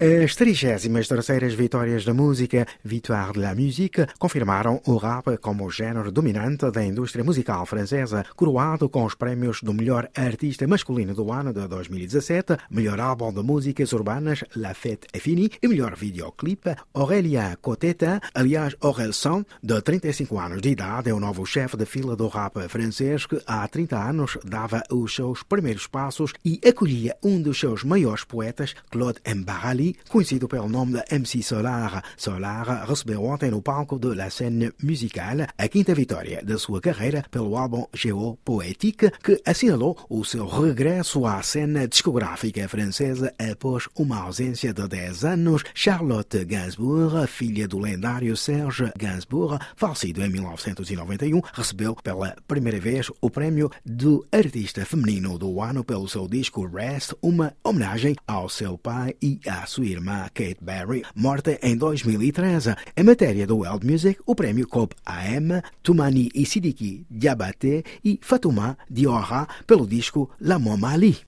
As 33ª vitórias da música, Victoire de la Musique, confirmaram o rap como o género dominante da indústria musical francesa, coroado com os prémios do melhor artista masculino do ano de 2017, melhor álbum de músicas urbanas, La Fête est Finie, e melhor videoclipe. Aurélien Cotetin, aliás Orelsan, de 35 anos de idade, é o novo chefe de fila do rap francês que há 30 anos dava os seus primeiros passos e acolhia um dos seus maiores poetas, Claude Mbarali, conhecido pelo nome de MC Solar. Solar recebeu ontem no palco de La Scène Musicale a quinta vitória da sua carreira pelo álbum Géopoétique, que assinalou o seu regresso à cena discográfica francesa após uma ausência de 10 anos. Charlotte Gainsbourg, filha do lendário Serge Gainsbourg, falecido em 1991, recebeu pela primeira vez o prémio do artista feminino do ano pelo seu disco Rest, uma homenagem ao seu pai e à sua irmã Kate Berry, morta em 2013. Em matéria do World Music, o prémio coube a Emma, Toumani e Sidiki Diabaté e Fatouma Diawara pelo disco La Momali.